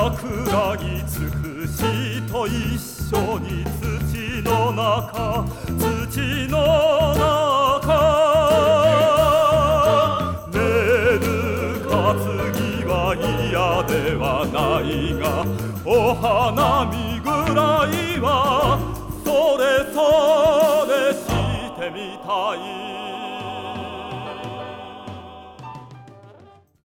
桜木尽くしと一緒に土の中土の中寝る担ぎは嫌ではないがお花見ぐ